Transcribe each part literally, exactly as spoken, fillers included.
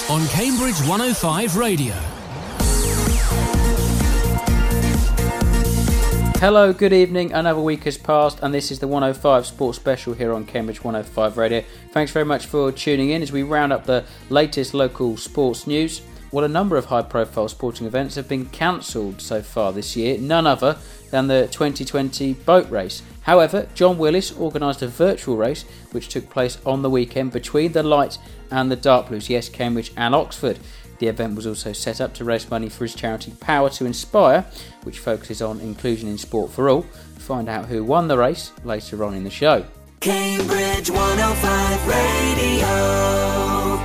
Sports on Cambridge one oh five Radio. Hello, good evening. Another week has passed and this is the one oh five Sports Special here on Cambridge one oh five Radio. Thanks very much for tuning in as we round up the latest local sports news. Well, a number of high-profile sporting events have been cancelled so far this year, none other than the twenty twenty boat race. However, John Willis organised a virtual race which took place on the weekend between the Light and the Dark Blues, yes, Cambridge and Oxford. The event was also set up to raise money for his charity Power to Inspire, which focuses on inclusion in sport for all. Find out who won the race later on in the show. Cambridge one oh five Radio.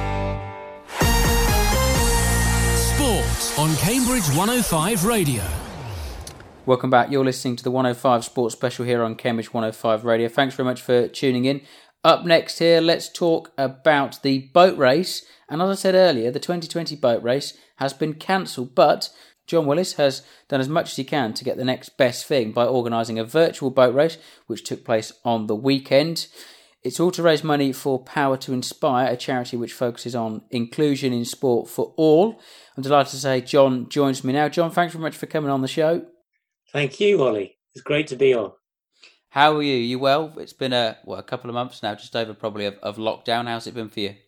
Sports on Cambridge one oh five Radio. Welcome back. You're listening to the one oh five Sports Special here on Cambridge one oh five Radio. Thanks very much for tuning in. Up next here, let's talk about the boat race. And as I said earlier, the twenty twenty boat race has been cancelled, but John Willis has done as much as he can to get the next best thing by organising a virtual boat race, which took place on the weekend. It's all to raise money for Power to Inspire, a charity which focuses on inclusion in sport for all. I'm delighted to say John joins me now. John, thanks very much for coming on the show. Thank you, Ollie. It's great to be on. How are you? You well? It's been a well, a couple of months now, just over probably of, of lockdown. How's it been for you?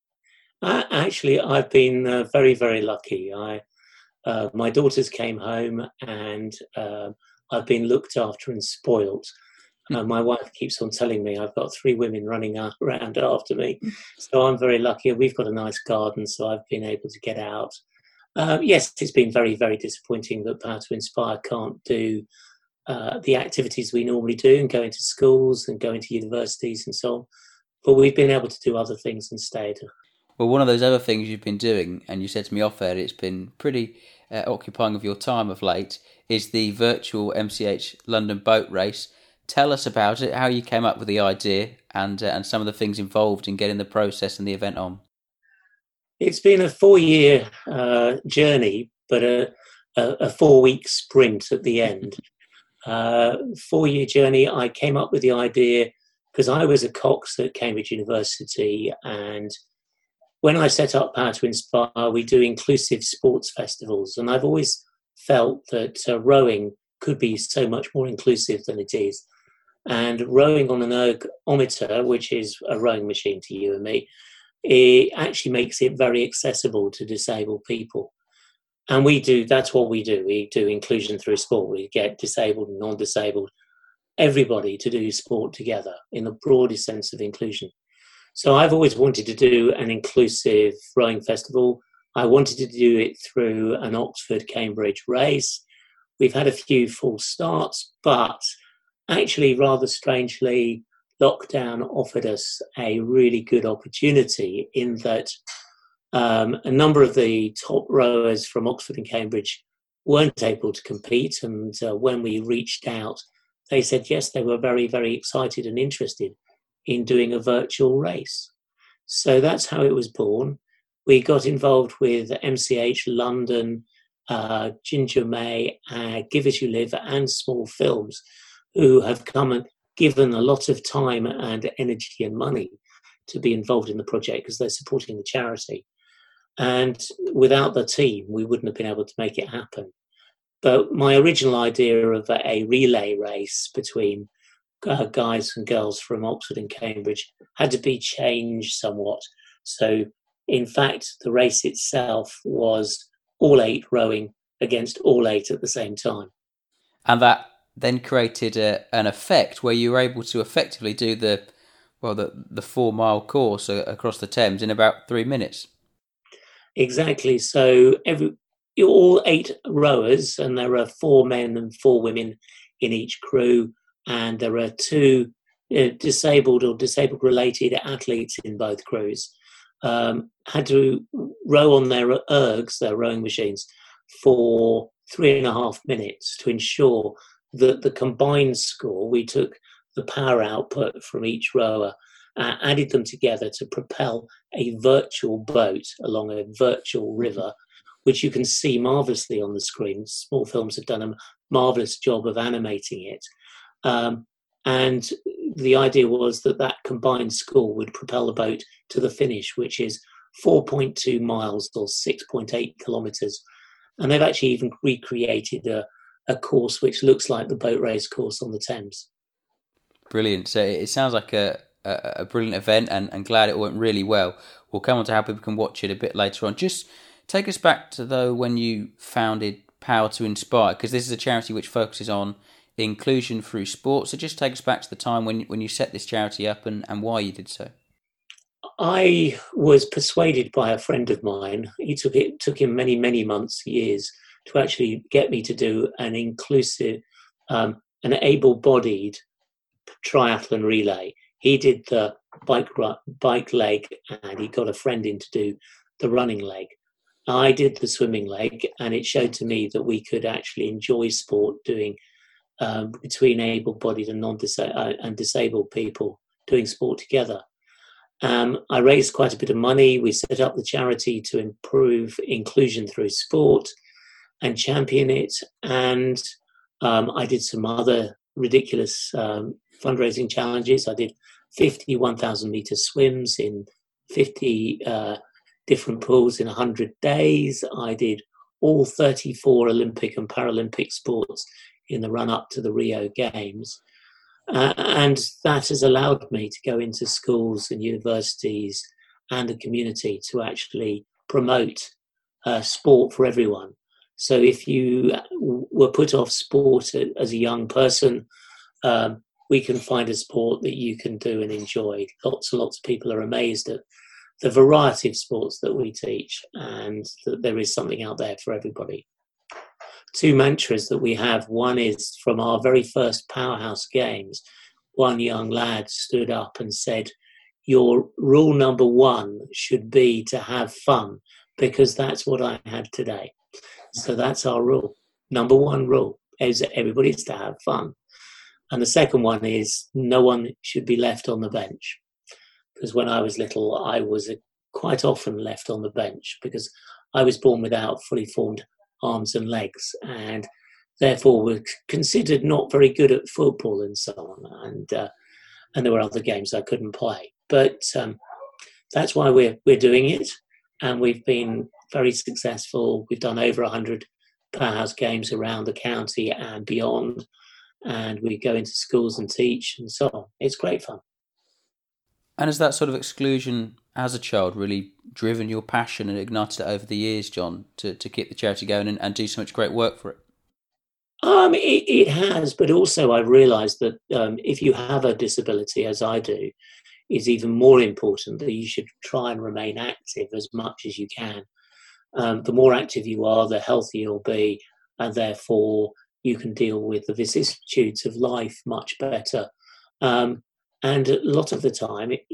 Uh, actually, I've been uh, very, very lucky. I, uh, my daughters came home and uh, I've been looked after and spoilt. Uh, my wife keeps on telling me I've got three women running around after me. So I'm very lucky. We've got a nice garden, so I've been able to get out. Uh, yes, it's been very, very disappointing that Power to Inspire can't do uh, the activities we normally do and go into schools and go into universities and so on. But we've been able to do other things instead. Well, one of those other things you've been doing, and you said to me off air, it's been pretty uh, occupying of your time of late, is the virtual M C H London boat race. Tell us about it, how you came up with the idea, and uh, and some of the things involved in getting the process and the event on. It's been a four-year uh, journey, but a, a, a four-week sprint at the end. uh, four-year journey, I came up with the idea because I was a Cox at Cambridge University, and when I set up Power to Inspire, we do inclusive sports festivals, and I've always felt that uh, rowing could be so much more inclusive than it is. And rowing on an ergometer, which is a rowing machine to you and me, it actually makes it very accessible to disabled people. And we do, that's what we do. We do inclusion through sport. We get disabled and non-disabled, everybody to do sport together in the broadest sense of inclusion. So I've always wanted to do an inclusive rowing festival. I wanted to do it through an Oxford-Cambridge race. We've had a few false starts, but actually, rather strangely, lockdown offered us a really good opportunity in that um, a number of the top rowers from Oxford and Cambridge weren't able to compete. And uh, when we reached out, they said, yes, they were very, very excited and interested in doing a virtual race. So that's how it was born. We got involved with M C H London, uh, Ginger May, uh, Give As You Live, and Small Films, who have come and given a lot of time and energy and money to be involved in the project because they're supporting the charity. And without the team, we wouldn't have been able to make it happen. But my original idea of a relay race between uh, guys and girls from Oxford and Cambridge had to be changed somewhat. So, in fact, the race itself was all eight rowing against all eight at the same time. And that then created a, an effect where you were able to effectively do the well the, the four mile course across the Thames in about three minutes. Exactly. So every all eight rowers, and there are four men and four women in each crew, and there are two uh, disabled or disabled related athletes in both crews, um, had to row on their ergs, their rowing machines, for three and a half minutes to ensure that the combined score, we took the power output from each rower, uh, added them together to propel a virtual boat along a virtual river, which you can see marvellously on the screen. Small Films have done a marvellous job of animating it. Um, and the idea was that that combined score would propel the boat to the finish, which is four point two miles or six point eight kilometres. And they've actually even recreated a, a course which looks like the boat race course on the Thames. Brilliant. So it sounds like a, a, a brilliant event, and, and glad it went really well. We'll come on to how people can watch it a bit later on. Just take us back to, though, when you founded Power to Inspire, because this is a charity which focuses on inclusion through sport. So just take us back to the time when, when you set this charity up and, and why you did so. I was persuaded by a friend of mine. He took it took him many, many months, years, to actually get me to do an inclusive, um, an able-bodied triathlon relay. He did the bike bike leg, and he got a friend in to do the running leg. I did the swimming leg, and it showed to me that we could actually enjoy sport doing um, between able-bodied and non-disabled uh, and disabled people doing sport together. Um, I raised quite a bit of money. We set up the charity to improve inclusion through sport and champion it. And um, I did some other ridiculous um, fundraising challenges. I did fifty one thousand metre swims in fifty uh, different pools in one hundred days. I did all thirty-four Olympic and Paralympic sports in the run-up to the Rio Games. Uh, and that has allowed me to go into schools and universities and the community to actually promote uh, sport for everyone. So if you were put off sport as a young person, um, we can find a sport that you can do and enjoy. Lots and lots of people are amazed at the variety of sports that we teach, and that there is something out there for everybody. Two mantras that we have. One is from our very first Powerhouse Games. One young lad stood up and said, your rule number one should be to have fun, because that's what I had today. So that's our rule. Number one rule is that everybody's to have fun. And the second one is no one should be left on the bench. Because when I was little, I was quite often left on the bench because I was born without fully formed arms and legs, and therefore were considered not very good at football and so on. And uh, and there were other games I couldn't play. But um, that's why we're we're doing it, and we've been very successful. We've done over one hundred Powerhouse Games around the county and beyond, and we go into schools and teach and so on. It's great fun. And has that sort of exclusion as a child really driven your passion and ignited it over the years, John, to, to keep the charity going and, and do so much great work for it? Um, it, it has, but also I've realised that um, if you have a disability, as I do, it's even more important that you should try and remain active as much as you can. Um, the more active you are, the healthier you'll be, and therefore you can deal with the vicissitudes of life much better. Um, and a lot of the time, it,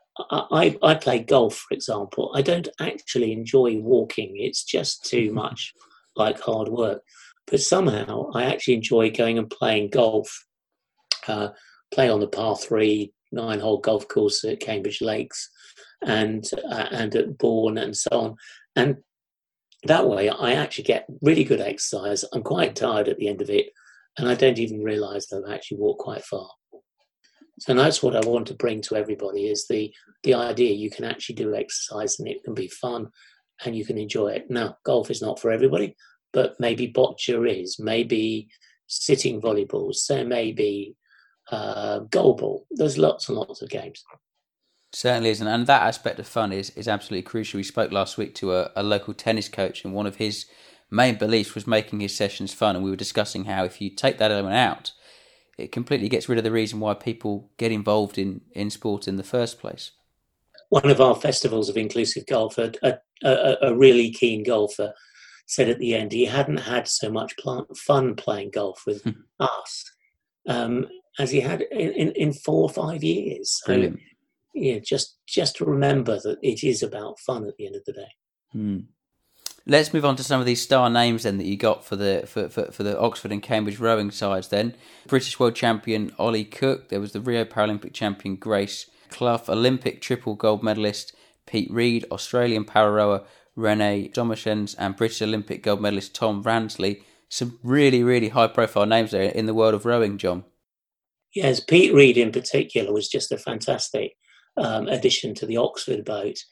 I, I play golf, for example. I don't actually enjoy walking. It's just too much like hard work. But somehow I actually enjoy going and playing golf, uh, play on the par three, nine-hole golf course at Cambridge Lakes and uh, and at Bourne and so on. And that way I actually get really good exercise. I'm quite tired at the end of it, and I don't even realise that I've actually walked quite far. So that's what I want to bring to everybody, is the, the idea you can actually do exercise and it can be fun and you can enjoy it. Now, golf is not for everybody, but maybe boccia is, maybe sitting volleyball, so maybe uh, goalball. There's lots and lots of games. Certainly is, and that aspect of fun is, is absolutely crucial. We spoke last week to a, a local tennis coach, and one of his main beliefs was making his sessions fun, and we were discussing how if you take that element out, it completely gets rid of the reason why people get involved in, in sport in the first place. One of our festivals of inclusive golf, a, a, a really keen golfer said at the end he hadn't had so much fun playing golf with us um, as he had in, in, in four or five years. So, Brilliant. yeah, just just to remember that it is about fun at the end of the day. Hmm. Let's move on to some of these star names then that you got for the for, for, for the Oxford and Cambridge rowing sides then. British world champion Ollie Cook, there was the Rio Paralympic champion Grace Clough, Olympic triple gold medalist Pete Reed, Australian para rower Renee Domershens, and British Olympic gold medalist Tom Ransley. Some really, really high profile names there in the world of rowing, John. Yes, Pete Reed in particular was just a fantastic um, addition to the Oxford boat.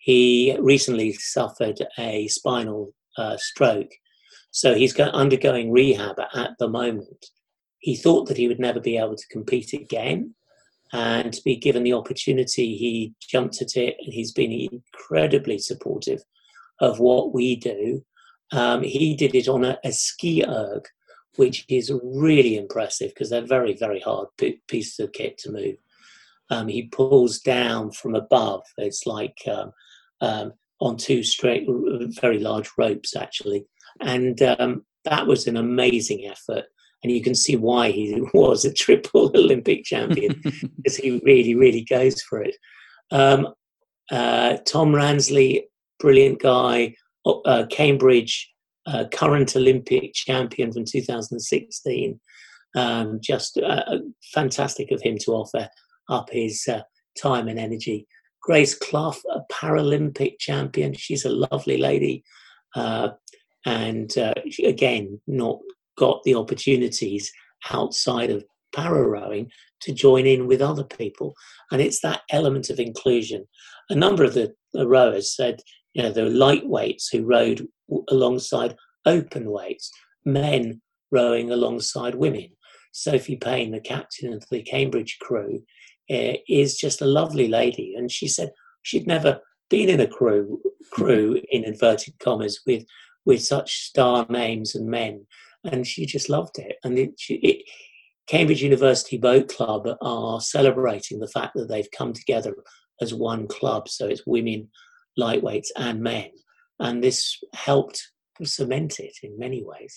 he recently suffered a spinal uh, stroke. So he's go- undergoing rehab at the moment. He thought that he would never be able to compete again. And to be given the opportunity, he jumped at it, and he's been incredibly supportive of what we do. Um, he did it on a, a ski erg, which is really impressive because they're very, very hard p- pieces of kit to move. Um, he pulls down from above. It's like um, um, on two straight, very large ropes, actually. And um, that was an amazing effort. And you can see why he was a triple Olympic champion, because he really, really goes for it. Um, uh, Tom Ransley, brilliant guy, uh, Cambridge, uh, current Olympic champion from two thousand sixteen. Um, just uh, fantastic of him to offer up his uh, time and energy. Grace Clough, a Paralympic champion. She's a lovely lady. Uh, and uh, she, again, not got the opportunities outside of para rowing to join in with other people. And it's that element of inclusion. A number of the, the rowers said, you know, there were lightweights who rowed w- alongside open weights, men rowing alongside women. Sophie Payne, the captain of the Cambridge crew, uh, is just a lovely lady. And she said she'd never been in a crew, crew in inverted commas, with, with such star names and men. And she just loved it. And it, she, it, Cambridge University Boat Club are celebrating the fact that they've come together as one club. So it's women, lightweights and men. And this helped cement it in many ways.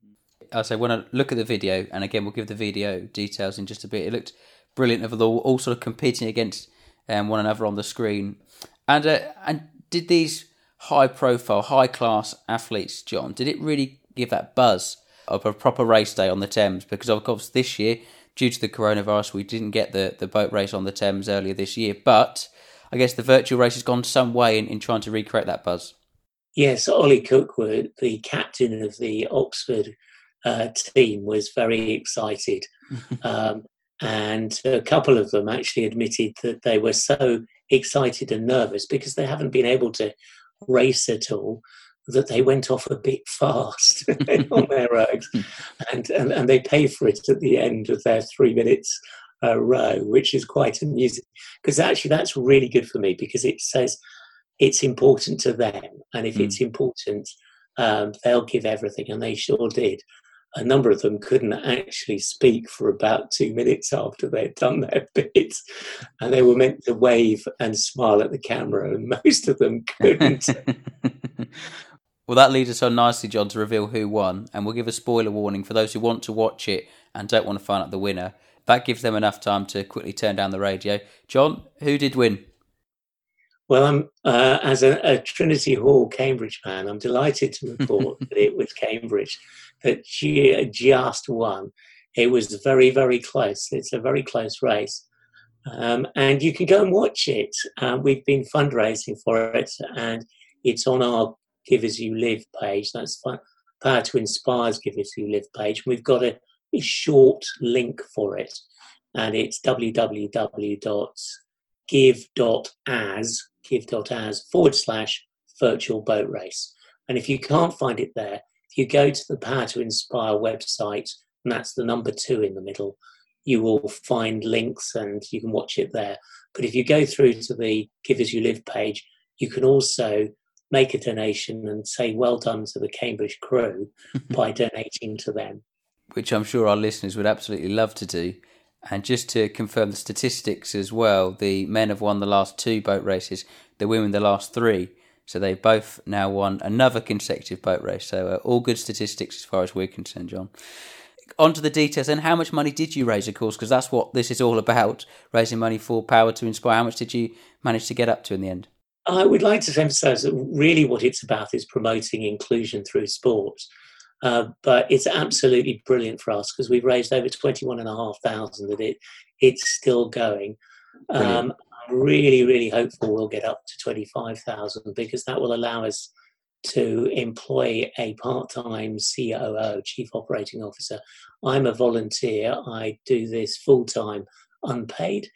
I say, when I look at the video, and again, we'll give the video details in just a bit, it looked brilliant of all, all sort of competing against um, one another on the screen. And uh, and did these high-profile, high-class athletes, John, did it really give that buzz of a proper race day on the Thames? Because of course this year, due to the coronavirus, we didn't get the, the boat race on the Thames earlier this year, but I guess the virtual race has gone some way in, in trying to recreate that buzz. Yes, Ollie Cookwood, the captain of the Oxford uh, team, was very excited. um, and a couple of them actually admitted that they were so excited and nervous because they haven't been able to race at all, that they went off a bit fast on their rows, and, and and they pay for it at the end of their three minutes uh, row, which is quite amusing. Because actually, that's really good for me, because it says it's important to them, and if mm. it's important, um, they'll give everything, and they sure did. A number of them couldn't actually speak for about two minutes after they'd done their bits, and they were meant to wave and smile at the camera, and most of them couldn't. Well, that leads us on nicely, John, to reveal who won, and we'll give a spoiler warning for those who want to watch it and don't want to find out the winner. That gives them enough time to quickly turn down the radio. John, who did win? Well, I'm uh, as a, a Trinity Hall Cambridge fan, I'm delighted to report that it was Cambridge that she just won. It was very, very close. It's a very close race. Um, and you can go and watch it. Uh, we've been fundraising for it, and it's on our Give As You Live page. That's Power to Inspire's Give As You Live page. We've got a, a short link for it, and it's www.give.as give.as forward slash virtual boat race. And if you can't find it there, if you go to the Power to Inspire website, and that's the number two in the middle, you will find links and you can watch it there. But if you go through to the Give As You Live page, you can also make a donation and say well done to the Cambridge crew by donating to them. Which I'm sure our listeners would absolutely love to do. And just to confirm the statistics as well, the men have won the last two boat races, the women the last three. So they've both now won another consecutive boat race. So uh, all good statistics as far as we're concerned, John. On to the details then. How much money did you raise, of course, because that's what this is all about, raising money for Power to Inspire. How much did you manage to get up to in the end? I would like to emphasise that really what it's about is promoting inclusion through sport. Uh, but it's absolutely brilliant for us because we've raised over twenty-one and a half thousand and it, it's still going. Um, I'm really, really hopeful we'll get up to twenty-five thousand because that will allow us to employ a part-time C O O, Chief Operating Officer. I'm a volunteer. I do this full-time, unpaid.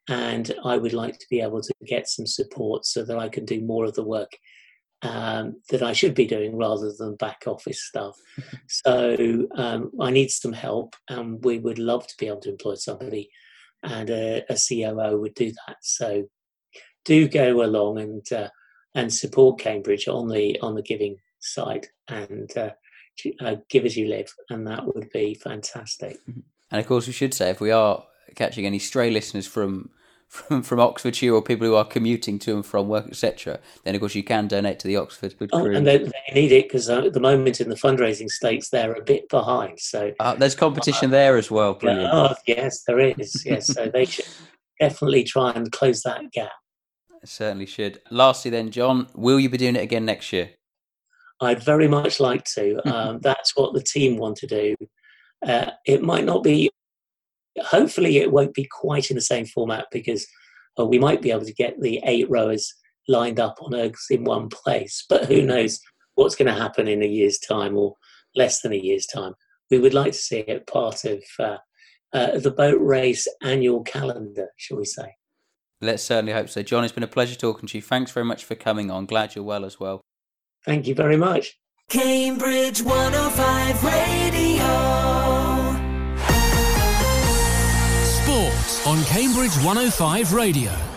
and I would like to be able to get some support so that I can do more of the work um, that I should be doing rather than back office stuff. So um, I need some help, and we would love to be able to employ somebody, and a, a C O O would do that. So do go along and uh, and support Cambridge on the on the giving side, and uh, uh, give as you live, and that would be fantastic. And of course, we should say, if we are catching any stray listeners from from, from Oxfordshire, or people who are commuting to and from work, et cetera, then of course you can donate to the Oxford Good Oh, Crew. and they, they need it, because uh, at the moment in the fundraising stakes they're a bit behind. So uh, there's competition uh, there as well. Brilliant. Oh, yes, there is. Yes, so they should definitely try and close that gap. Certainly should. Lastly, then, John, will you be doing it again next year? I'd very much like to. Um, that's what the team want to do. Uh, it might not be. Hopefully it won't be quite in the same format, because uh, we might be able to get the eight rowers lined up on ergs in one place. But who knows what's going to happen in a year's time, or less than a year's time. We would like to see it part of uh, uh, the boat race annual calendar, shall we say. Let's certainly hope so. John, it's been a pleasure talking to you. Thanks very much for coming on. Glad you're well as well. Thank you very much. Cambridge one oh five Radio. Sports on Cambridge one oh five Radio.